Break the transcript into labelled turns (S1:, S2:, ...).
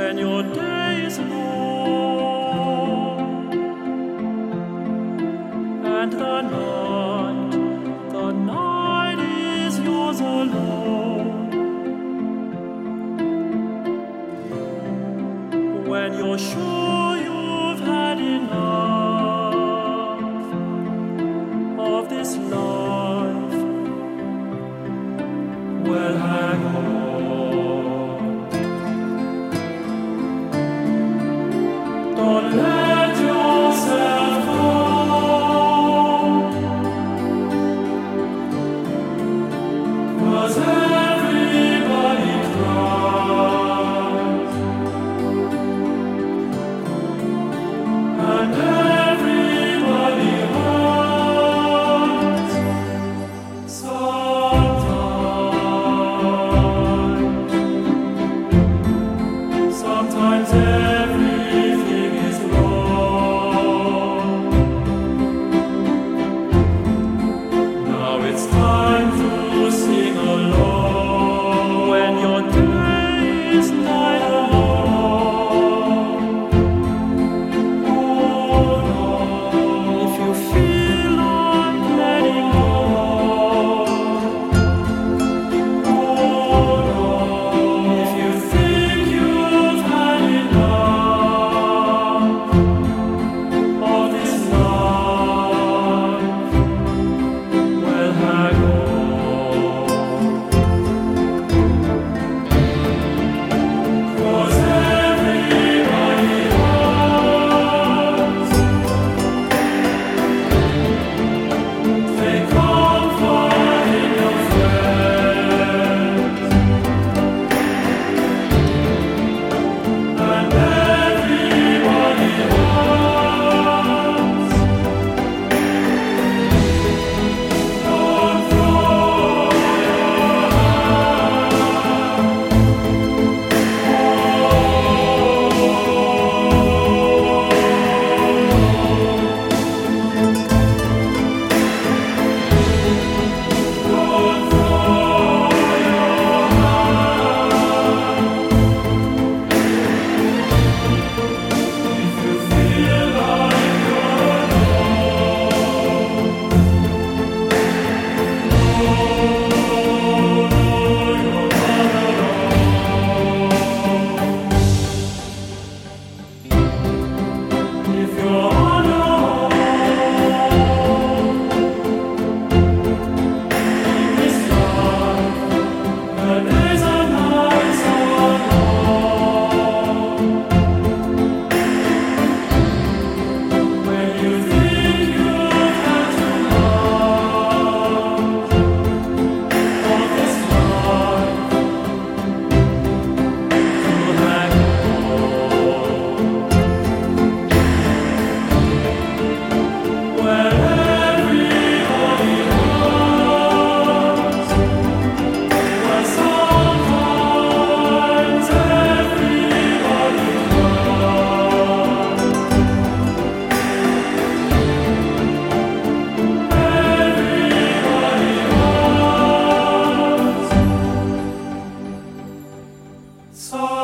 S1: when your day is long and the night is yours alone. When you're sure you've had enough of this life, well, hang on. Don't let yourself go, 'cause everybody cries and everybody hurts sometimes. Sometimes everything is wrong. Now it's time to sing along when your day is night alone. Oh no, if you feel like letting go. Oh no, if you think you've had enough of this life, well, hang on. 'Cause everybody hurts. Take comfort in your friends, and everybody hurts. Don't throw your if you feel like you're if you're on your own, in this life, the days and nights are long. When you think you've had too much of this life, you'll hang on. Where everybody hurts, where sometimes everybody hurts. Everybody hurts.